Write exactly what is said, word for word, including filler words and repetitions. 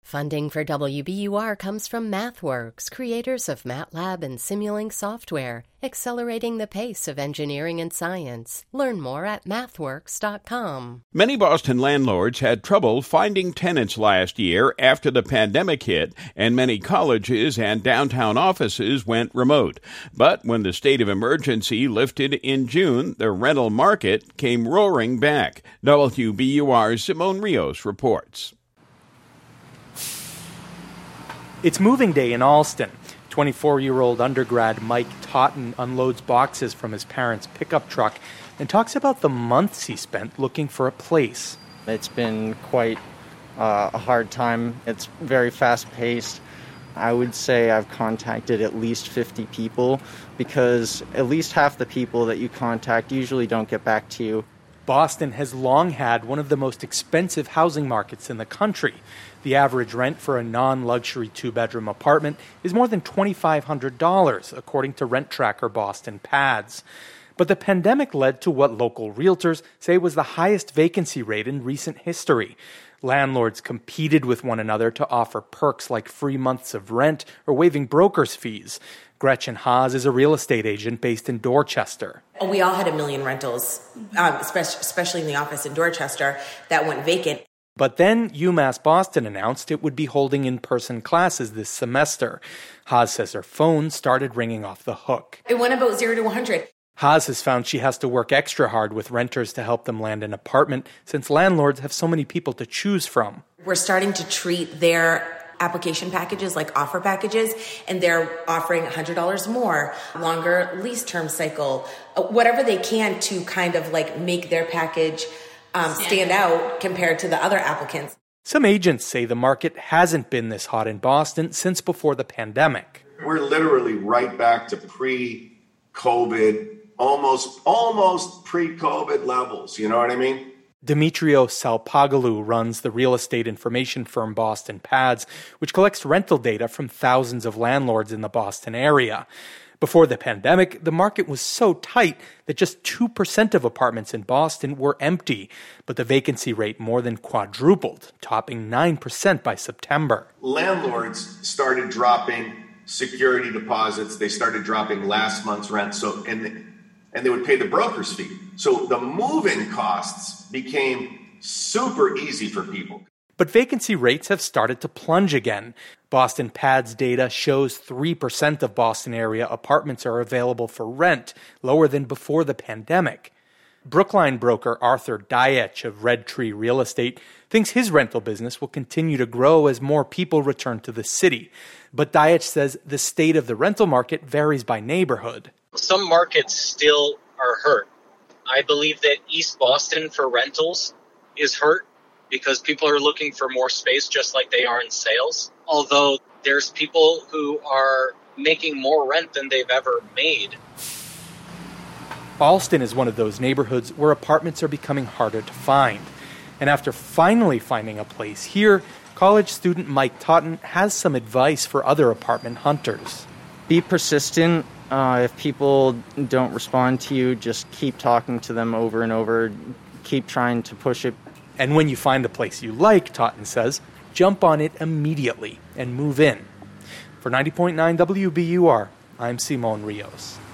Funding for W B U R comes from MathWorks, creators of MATLAB and Simulink software, accelerating the pace of engineering and science. Learn more at mathworks dot com. Many Boston landlords had trouble finding tenants last year after the pandemic hit, and many colleges and downtown offices went remote. But when the state of emergency lifted in June, the rental market came roaring back. W B U R's Simone Rios reports. It's moving day in Allston. twenty-four-year-old undergrad Mike Totten unloads boxes from his parents' pickup truck and talks about the months he spent looking for a place. It's been quite uh, a hard time. It's very fast-paced. I would say I've contacted at least fifty people because at least half the people that you contact usually don't get back to you. Boston has long had one of the most expensive housing markets in the country. The average rent for a non-luxury two-bedroom apartment is more than twenty-five hundred dollars, according to rent tracker Boston P A D S. But the pandemic led to what local realtors say was the highest vacancy rate in recent history. Landlords competed with one another to offer perks like free months of rent or waiving brokers' fees. Gretchen Haas is a real estate agent based in Dorchester. We all had a million rentals, um, especially in the office in Dorchester, that went vacant. But then UMass Boston announced it would be holding in-person classes this semester. Haas says her phone started ringing off the hook. It went about zero to one hundred. Haas has found she has to work extra hard with renters to help them land an apartment since landlords have so many people to choose from. We're starting to treat their application packages like offer packages, and they're offering one hundred dollars more, longer lease term cycle, whatever they can to kind of like make their package um, stand out compared to the other applicants. Some agents say the market hasn't been this hot in Boston since before the pandemic. We're literally right back to pre-COVID, almost almost pre-COVID levels, you know what I mean? Demetrios Salpagolou runs the real estate information firm Boston P A D S, which collects rental data from thousands of landlords in the Boston area. Before the pandemic, the market was so tight that just two percent of apartments in Boston were empty, but the vacancy rate more than quadrupled, topping nine percent by September. Landlords started dropping security deposits. They started dropping last month's rent, so and and they would pay the broker's fee. So the moving costs became super easy for people. But vacancy rates have started to plunge again. Boston P A D S data shows three percent of Boston area apartments are available for rent, lower than before the pandemic. Brookline broker Arthur Dietch of Red Tree Real Estate thinks his rental business will continue to grow as more people return to the city. But Dietch says the state of the rental market varies by neighborhood. Some markets still are hurt. I believe that East Boston for rentals is hurt because people are looking for more space just like they are in sales. Although there's people who are making more rent than they've ever made. Allston is one of those neighborhoods where apartments are becoming harder to find. And after finally finding a place here, college student Mike Totten has some advice for other apartment hunters. Be persistent. Uh, if people don't respond to you, just keep talking to them over and over. Keep trying to push it. And when you find a place you like, Totten says, jump on it immediately and move in. For ninety point nine W B U R, I'm Simone Rios.